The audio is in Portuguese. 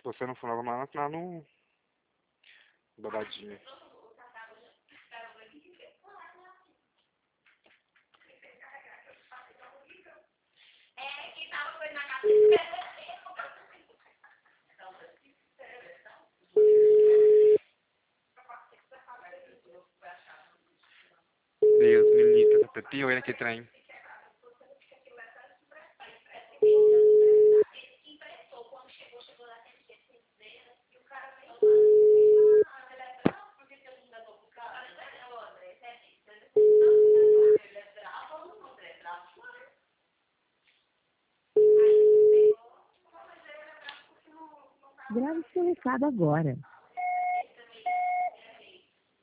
Você não falava mais lá no babadinho. Deus me livre, tá pior ainda que trem. Grave seu recado agora.